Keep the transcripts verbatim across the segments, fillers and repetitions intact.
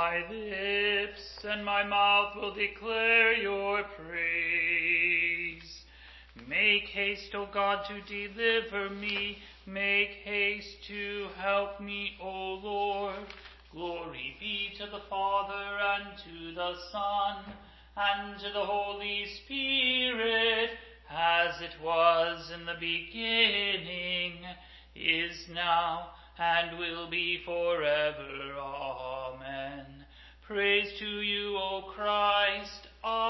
My lips and my mouth will declare your praise. Make haste, O God, to deliver me. Make haste to help me, O Lord. Glory be to the Father, and to the Son, and to the Holy Spirit, as it was in the beginning, is now, and will be forever. Amen. Praise to you, O Christ.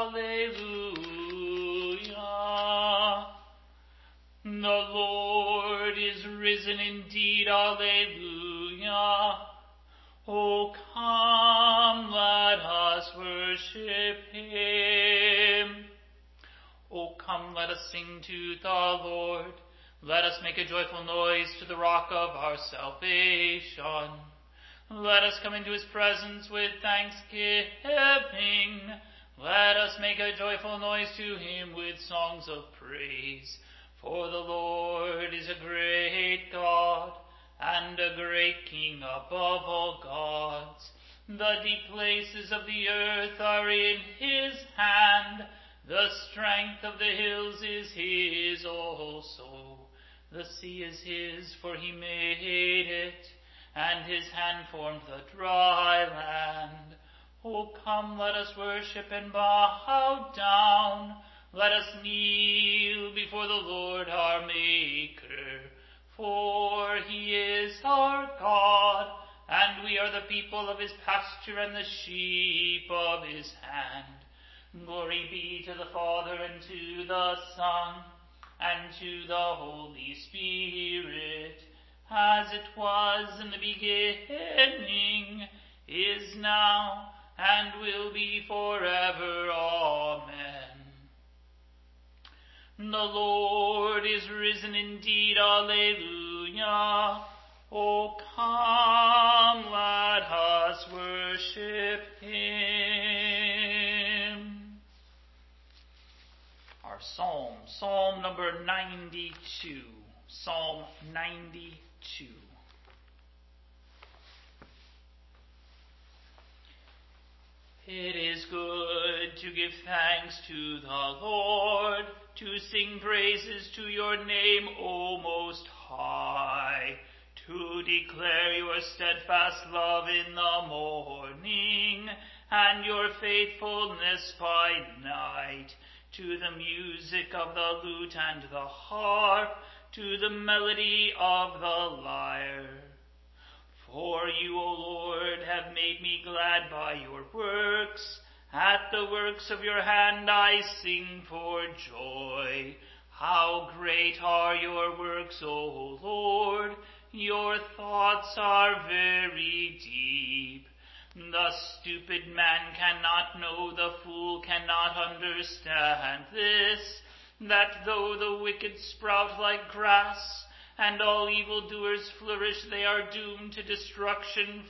Alleluia. The Lord is risen indeed. Alleluia. O come, let us worship him. O come, let us sing to the Lord. Let us make a joyful noise to the rock of our salvation. Let us come into his presence with thanksgiving. Let us make a joyful noise to him with songs of praise. For the Lord is a great God, and a great King above all gods. The deep places of the earth are in his hand. The strength of the hills is his also. The sea is his, for he made it, and his hand formed the dry land. O come, let us worship and bow down. Let us kneel before the Lord our Maker. For he is our God, and we are the people of his pasture and the sheep of his hand. Glory be to the Father, and to the Son, and to the Holy Spirit, as it was in the beginning, is now, and will be forever. Amen. The Lord is risen indeed. Alleluia. O come, let us worship him. Our Psalm, Psalm number ninety-two. Psalm ninety-two. It is good to give thanks to the Lord, to sing praises to your name, O Most High, to declare your steadfast love in the morning, and your faithfulness by night, to the music of the lute and the harp, to the melody of the lyre. For you, O Lord, have made me glad by your works. At the works of your hand I sing for joy. How great are your works, O Lord! Your thoughts are very deep. The stupid man cannot know, the fool cannot understand this, that though the wicked sprout like grass, and all evildoers flourish, they are doomed to destruction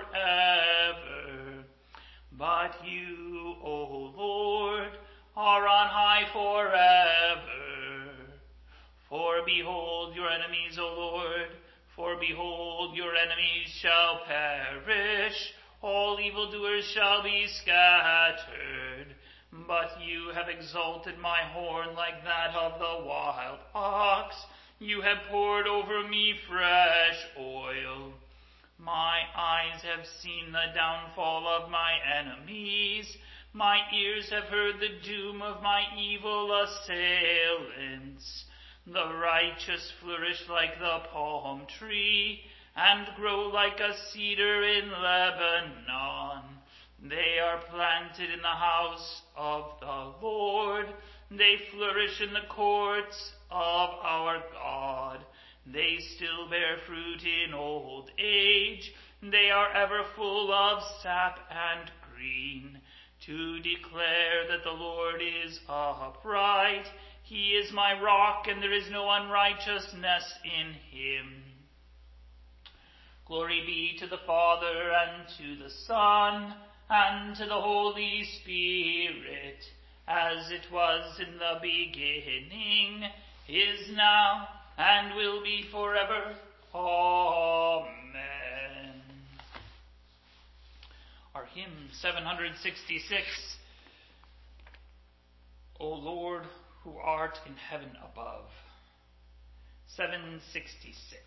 forever. But you, O Lord, are on high forever. For behold your enemies, O Lord, for behold your enemies shall perish, all evildoers shall be scattered. But you have exalted my horn like that of the wild ox. You have poured over me fresh oil. My eyes have seen the downfall of my enemies. My ears have heard the doom of my evil assailants. The righteous flourish like the palm tree, and grow like a cedar in Lebanon. They are planted in the house of the Lord. They flourish in the courts of our God. They still bear fruit in old age. They are ever full of sap and green, to declare that the Lord is upright. He is my rock, and there is no unrighteousness in him. Glory be to the Father, and to the Son, and to the Holy Spirit, as it was in the beginning, is now, and will be forever. Amen. Our hymn seven sixty-six, O Lord, who art in heaven above. seven sixty-six.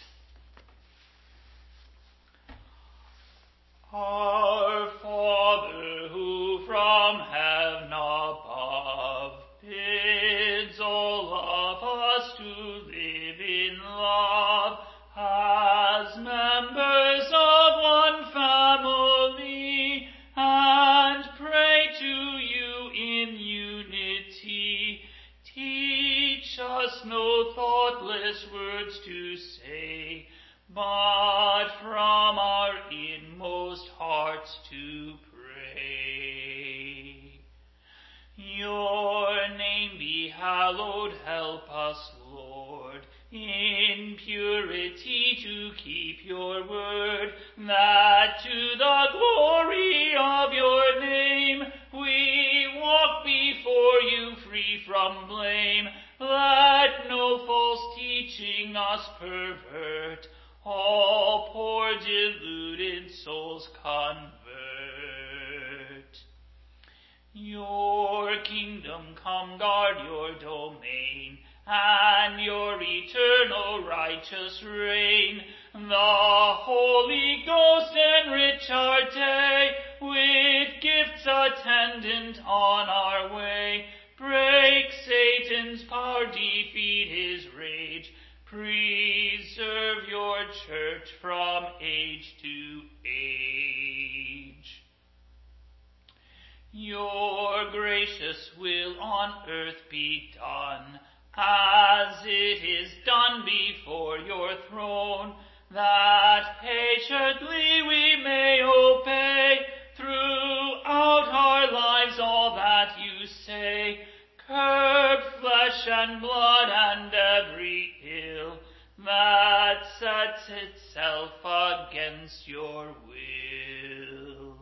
Our Father, who from heaven above bids all of us to live in love, as members of one family, and pray to you in unity. Teach us no thoughtless words to say, but from our inmost hearts to pray. Your name be hallowed, help us, Lord, in purity to keep your word, that to the glory of your name we walk before you free from blame. Let no false teaching us pervert, all poor deluded souls convert. Your kingdom come, guard your domain, and your eternal righteous reign. The Holy Ghost enrich our day, with gifts attendant on our way. Break Satan's power, defeat his rage. Preserve your church from age to age. Your gracious will on earth be done, as it is done before your throne, that patiently we may obey throughout our lives all that you say. Curb flesh and blood and every ill that sets itself against your will.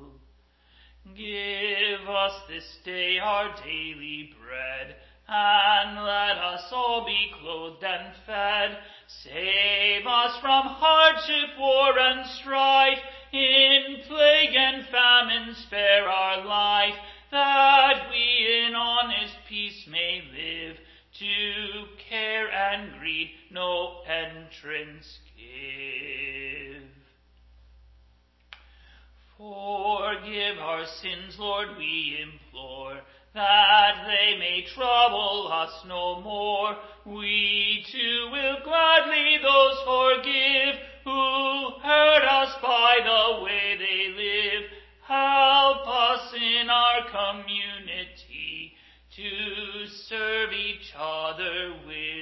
Give us this day our daily bread, and let us all be clothed and fed. Save us from hardship, war, and strife. In plague and famine spare our life, that we in honest peace may live, to care and greed no entrance give. Forgive our sins, Lord, we implore, that they may trouble us no more. We too will gladly those forgive, who hurt us by the way they live. Help us in our community to serve each other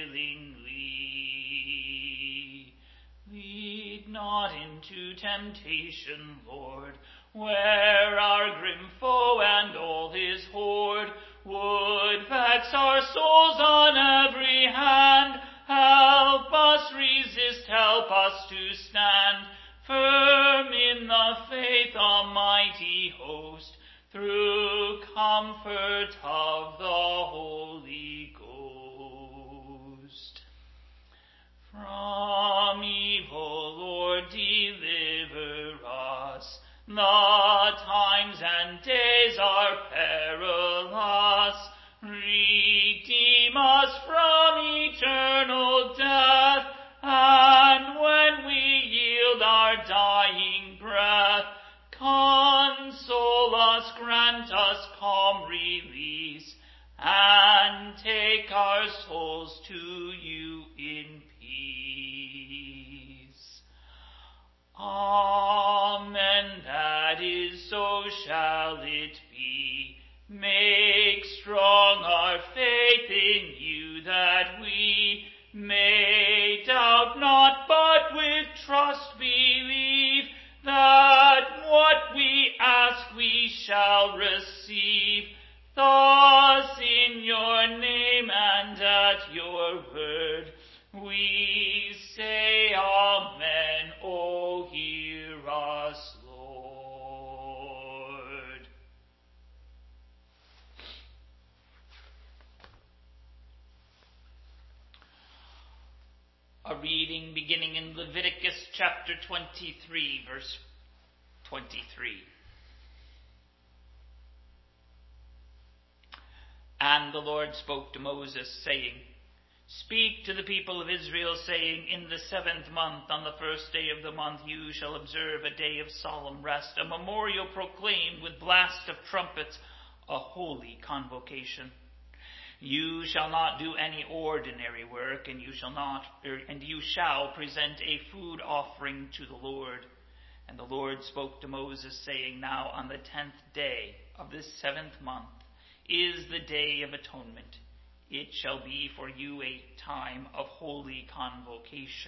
willingly. Lead not into temptation, Lord, where our grim foe and all his horde would vex our souls on every hand. Help us resist, help us to stand firm in the faith, a mighty host, through comfort of the Holy Ghost. From evil, Lord, deliver us. The times and days are perilous. Redeem us from eternal death, and when we yield our dying breath, console us, grant us calm release, and take our souls to you in peace. Amen. That is, so shall it be. Make strong our faith in you, that we may doubt not, but with trust believe, that what we ask we shall receive. Thus in your name and at your word we say Amen. O hear us, Lord. A reading beginning in Leviticus chapter twenty-three, verse twenty-three. And the Lord spoke to Moses, saying, Speak to the people of Israel, saying, In the seventh month, on the first day of the month, you shall observe a day of solemn rest, a memorial proclaimed with blast of trumpets, a holy convocation. You shall not do any ordinary work, and you shall not, er, and you shall present a food offering to the Lord. And the Lord spoke to Moses, saying, Now on the tenth day of this seventh month is the day of atonement. It shall be for you a time of holy convocation.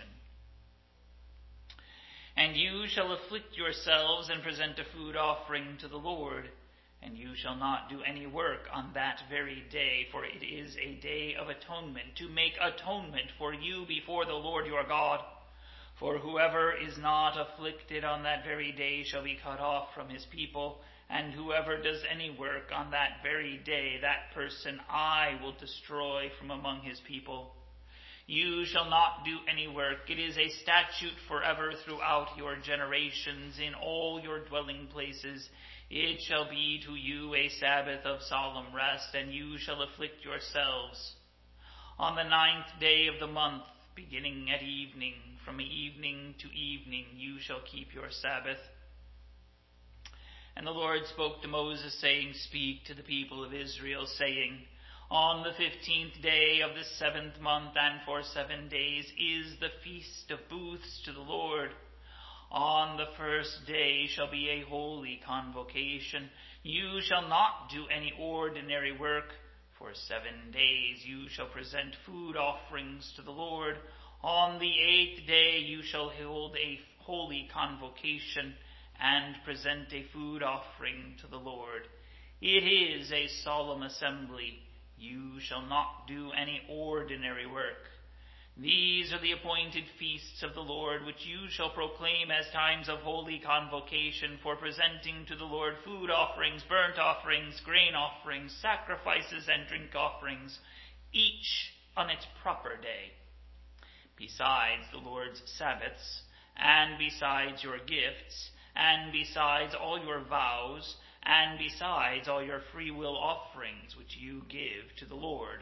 And you shall afflict yourselves and present a food offering to the Lord. And you shall not do any work on that very day, for it is a day of atonement, to make atonement for you before the Lord your God. For whoever is not afflicted on that very day shall be cut off from his people, and whoever does any work on that very day, that person I will destroy from among his people. You shall not do any work. It is a statute forever throughout your generations in all your dwelling places. It shall be to you a Sabbath of solemn rest, and you shall afflict yourselves. On the ninth day of the month, beginning at evening, from evening to evening, you shall keep your Sabbath. And the Lord spoke to Moses, saying, Speak to the people of Israel, saying, On the fifteenth day of the seventh month, and for seven days, is the feast of booths to the Lord. On the first day shall be a holy convocation. You shall not do any ordinary work. For seven days you shall present food offerings to the Lord. On the eighth day you shall hold a holy convocation and present a food offering to the Lord. It is a solemn assembly. You shall not do any ordinary work. These are the appointed feasts of the Lord, which you shall proclaim as times of holy convocation, for presenting to the Lord food offerings, burnt offerings, grain offerings, sacrifices, and drink offerings, each on its proper day. Besides the Lord's Sabbaths, and besides your gifts, and besides all your vows, and besides all your freewill offerings which you give to the Lord.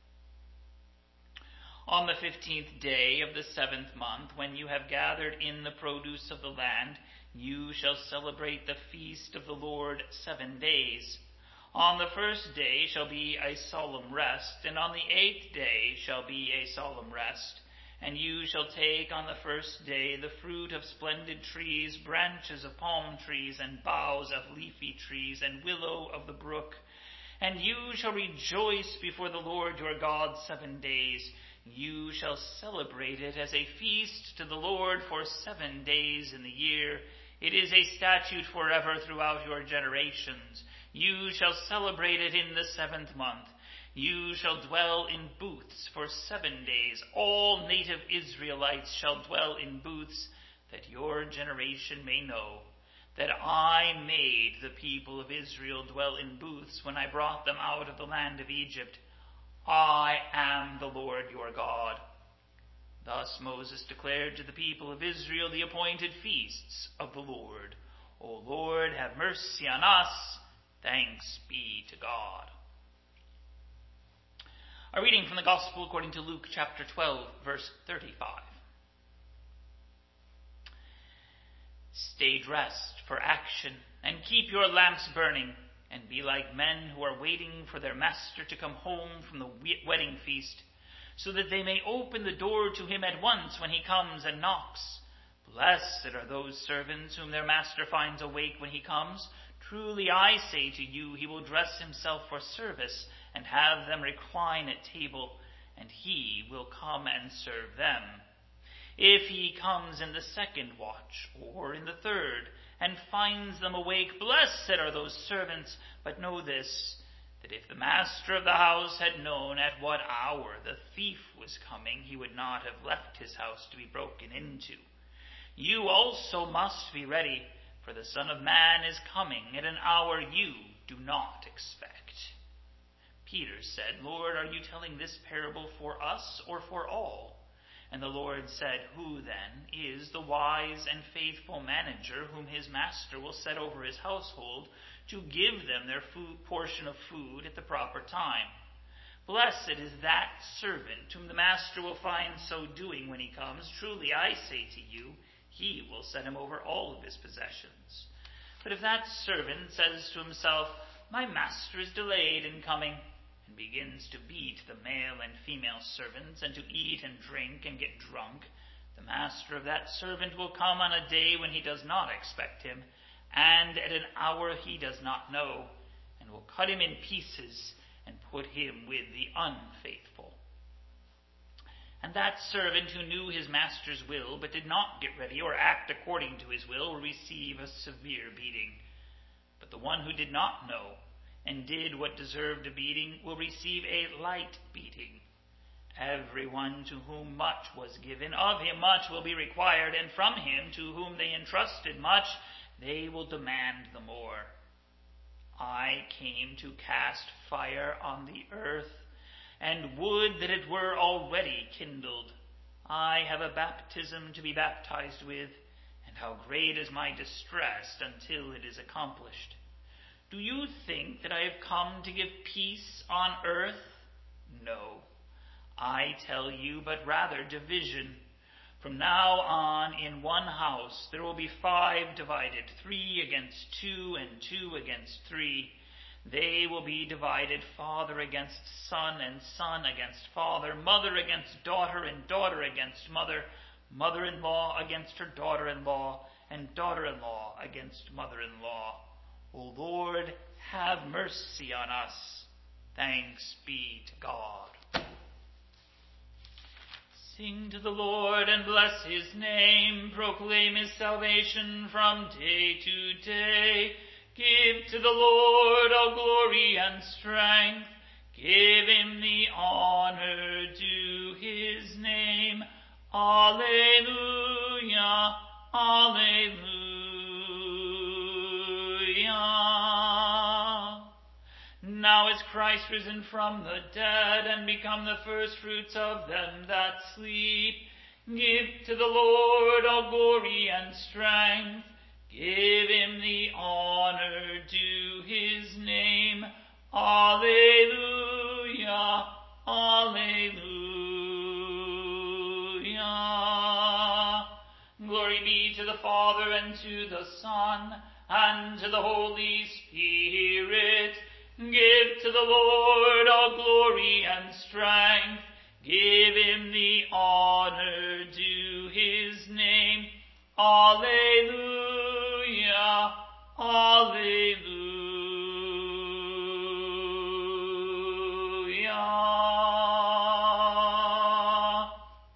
On the fifteenth day of the seventh month, when you have gathered in the produce of the land, you shall celebrate the feast of the Lord seven days. On the first day shall be a solemn rest, and on the eighth day shall be a solemn rest. And you shall take on the first day the fruit of splendid trees, branches of palm trees, and boughs of leafy trees, and willow of the brook. And you shall rejoice before the Lord your God seven days. You shall celebrate it as a feast to the Lord for seven days in the year. It is a statute forever throughout your generations. You shall celebrate it in the seventh month. You shall dwell in booths for seven days. All native Israelites shall dwell in booths, that your generation may know that I made the people of Israel dwell in booths when I brought them out of the land of Egypt. I am the Lord your God. Thus Moses declared to the people of Israel the appointed feasts of the Lord. O Lord, have mercy on us. Thanks be to God. A reading from the Gospel according to Luke chapter twelve, verse thirty-five. Stay dressed for action, and keep your lamps burning, and be like men who are waiting for their master to come home from the wedding feast, so that they may open the door to him at once when he comes and knocks. Blessed are those servants whom their master finds awake when he comes. Truly I say to you, he will dress himself for service, and have them recline at table, and he will come and serve them. If he comes in the second watch, or in the third, and finds them awake, blessed are those servants. But know this, that if the master of the house had known at what hour the thief was coming, he would not have left his house to be broken into. You also must be ready, for the Son of Man is coming at an hour you do not expect. Peter said, Lord, are you telling this parable for us or for all? And the Lord said, Who then is the wise and faithful manager whom his master will set over his household to give them their food, portion of food at the proper time? Blessed is that servant whom the master will find so doing when he comes. Truly I say to you, he will set him over all of his possessions. But if that servant says to himself, my master is delayed in coming, and begins to beat the male and female servants, and to eat and drink and get drunk, the master of that servant will come on a day when he does not expect him, and at an hour he does not know, and will cut him in pieces and put him with the unfaithful. And that servant who knew his master's will, but did not get ready or act according to his will, will receive a severe beating. But the one who did not know and did what deserved a beating will receive a light beating. Everyone to whom much was given, of him much will be required, and from him to whom they entrusted much, they will demand the more. I came to cast fire on the earth, and would that it were already kindled. I have a baptism to be baptized with, and how great is my distress until it is accomplished. Do you think that I have come to give peace on earth? No, I tell you, but rather division. From now on, in one house there will be five divided, three against two, and two against three. They will be divided, father against son, and son against father, mother against daughter, and daughter against mother, mother-in-law against her daughter-in-law, and daughter-in-law against mother-in-law. O Lord, have mercy on us. Thanks be to God. Sing to the Lord and bless his name. Proclaim his salvation from day to day. Give to the Lord all glory and strength. Give him the honor due his name. Alleluia, alleluia. Now is Christ risen from the dead, and become the firstfruits of them that sleep. Give to the Lord all glory and strength. Give him the honor due his name. Alleluia, alleluia. Glory be to the Father, and to the Son, and to the Holy Spirit. Give to the Lord all glory and strength. Give him the honor due his name. Alleluia, alleluia.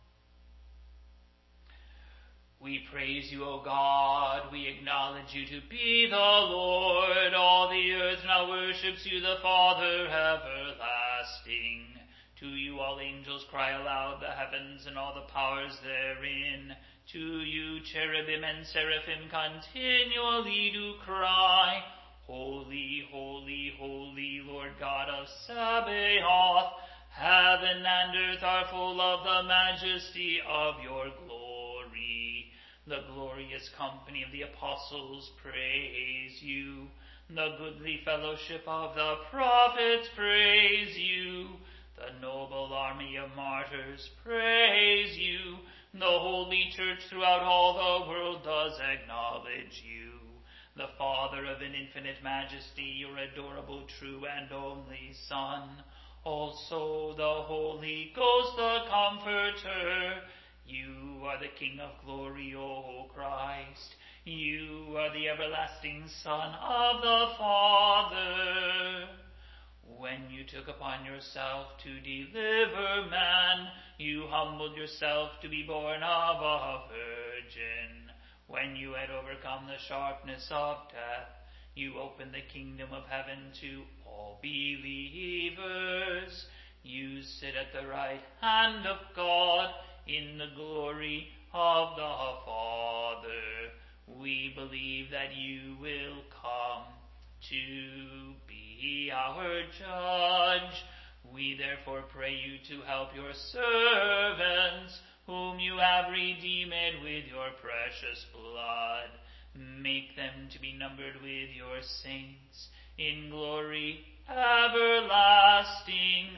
We praise you, O God. We acknowledge you to be the Lord. All the earth now worships you, the Father everlasting. To you all angels cry aloud, the heavens and all the powers therein. To you cherubim and seraphim continually do cry, Holy, holy, holy, Lord God of Sabaoth. Heaven and earth are full of the majesty of your glory. The glorious company of the apostles praise you. The goodly fellowship of the prophets praise you. The noble army of martyrs praise you. The holy church throughout all the world does acknowledge you. The Father of an infinite majesty, your adorable, true, and only Son. Also the Holy Ghost, the Comforter. You are the King of glory, O Christ. You are the everlasting Son of the Father. When you took upon yourself to deliver man, you humbled yourself to be born of a virgin. When you had overcome the sharpness of death, you opened the kingdom of heaven to all believers. You sit at the right hand of God in the glory of the Father. We believe that you will come to be our judge. We therefore pray you to help your servants, whom you have redeemed with your precious blood. Make them to be numbered with your saints in glory everlasting.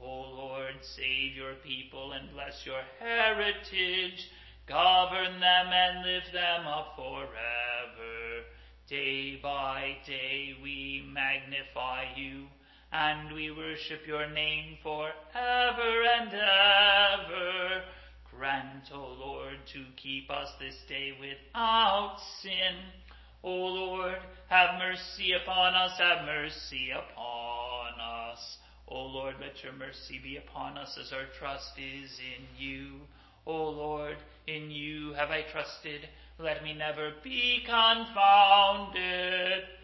O Lord, save your people and bless your heritage. Govern them and lift them up forever. Day by day we magnify you, and we worship your name forever and ever. Grant, O Lord, to keep us this day without sin. O Lord, have mercy upon us, have mercy upon us. O Lord, let your mercy be upon us as our trust is in you. O Lord, in you have I trusted. Let me never be confounded.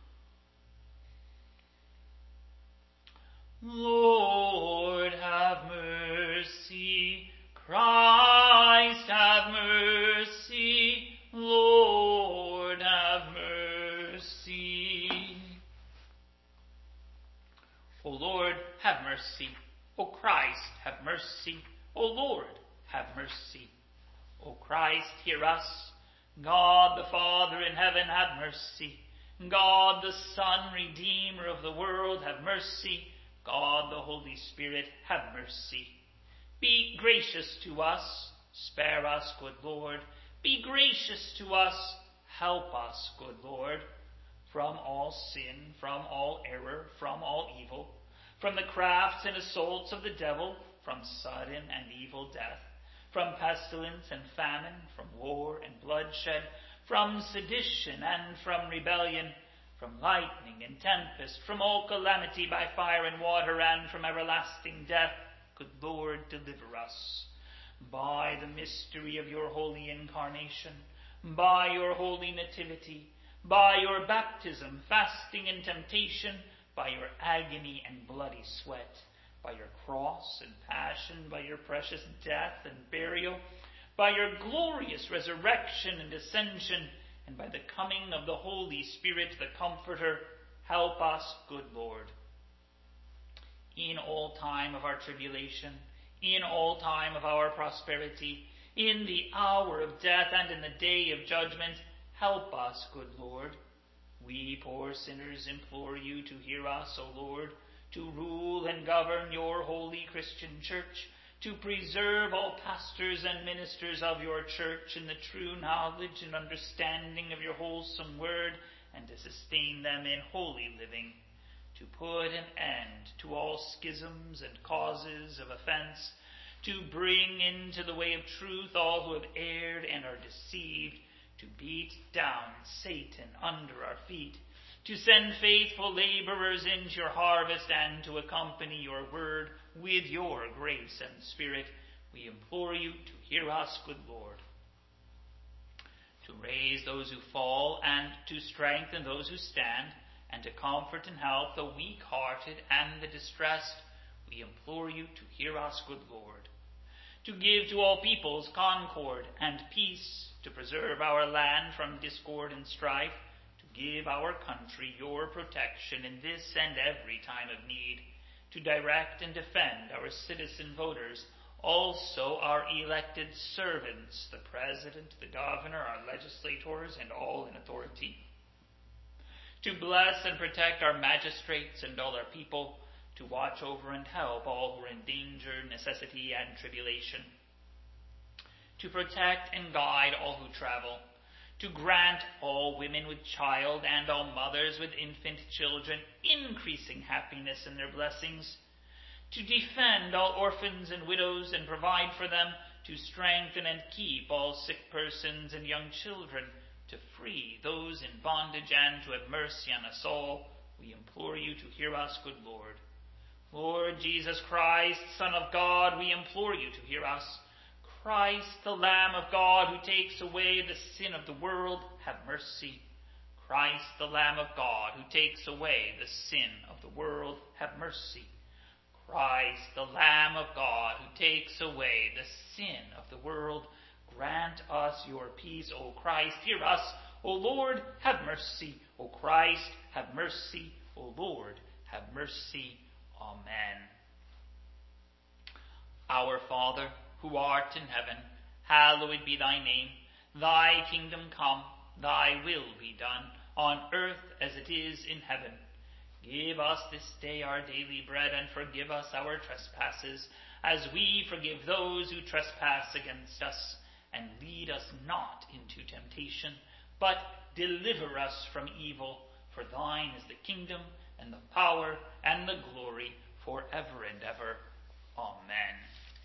Lord, have mercy. Christ, have mercy. Lord, have mercy. O Lord, have mercy. O Christ, have mercy. O Lord, have mercy. O Christ, hear us. God the Father in heaven, have mercy. God the Son, Redeemer of the world, have mercy. God the Holy Spirit, have mercy. Be gracious to us. Spare us, good Lord. Be gracious to us. Help us, good Lord, from all sin, from all error, from all evil, from the crafts and assaults of the devil, from sudden and evil death, from pestilence and famine, from war and bloodshed, from sedition and from rebellion, from lightning and tempest, from all calamity by fire and water, and from everlasting death. Good Lord, deliver us. By the mystery of your holy incarnation, by your holy nativity, by your baptism, fasting, and temptation, by your agony and bloody sweat, by your cross and passion, by your precious death and burial, by your glorious resurrection and ascension, and by the coming of the Holy Spirit, the Comforter, help us, good Lord. In all time of our tribulation, in all time of our prosperity, in the hour of death and in the day of judgment, help us, good Lord. We poor sinners implore you to hear us, O Lord, to rule and govern your holy Christian church, to preserve all pastors and ministers of your church in the true knowledge and understanding of your wholesome word, and to sustain them in holy living, to put an end to all schisms and causes of offense, to bring into the way of truth all who have erred and are deceived, to beat down Satan under our feet, to send faithful laborers into your harvest, and to accompany your word with your grace and spirit. We implore you to hear us, good Lord. To raise those who fall, and to strengthen those who stand, and to comfort and help the weak-hearted and the distressed, we implore you to hear us, good Lord. To give to all peoples concord and peace, to preserve our land from discord and strife, to give our country your protection in this and every time of need, to direct and defend our citizen voters, also our elected servants, the President, the Governor, our legislators, and all in authority, to bless and protect our magistrates and all our people, to watch over and help all who are in danger, necessity, and tribulation, to protect and guide all who travel, to grant all women with child and all mothers with infant children increasing happiness in their blessings, to defend all orphans and widows and provide for them, to strengthen and keep all sick persons and young children, to free those in bondage, and to have mercy on us all. We implore you to hear us, good Lord. Lord Jesus Christ, Son of God, we implore you to hear us. Christ, the Lamb of God, who takes away the sin of the world, have mercy. Christ, the Lamb of God, who takes away the sin of the world, have mercy. Christ, the Lamb of God, who takes away the sin of the world, grant us your peace. O Christ, hear us. O Lord, have mercy. O Christ, have mercy. O Lord, have mercy. Amen. Our Father, who art in heaven, hallowed be thy name. Thy kingdom come, thy will be done, on earth as it is in heaven. Give us this day our daily bread, and forgive us our trespasses, as we forgive those who trespass against us. And lead us not into temptation, but deliver us from evil. For thine is the kingdom, and the power, and the glory, forever and ever. Amen.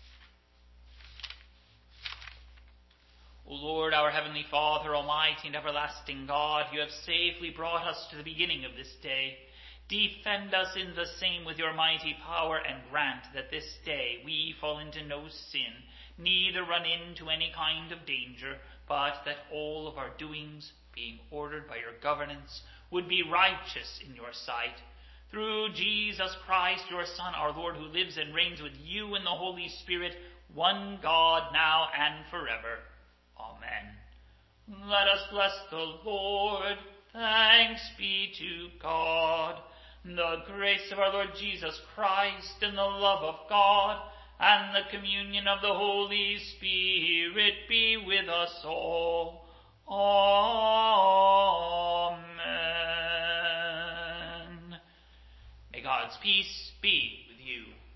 O Lord, our heavenly Father, almighty and everlasting God, you have safely brought us to the beginning of this day. Defend us in the same with your mighty power, and grant that this day we fall into no sin, neither run into any kind of danger, but that all of our doings, being ordered by your governance, would be righteous in your sight. Through Jesus Christ, your Son, our Lord, who lives and reigns with you in the Holy Spirit, one God, now and forever. Amen. Let us bless the Lord. Thanks be to God. The grace of our Lord Jesus Christ, and the love of God, and the communion of the Holy Spirit be with us all. Amen. May God's peace be with you.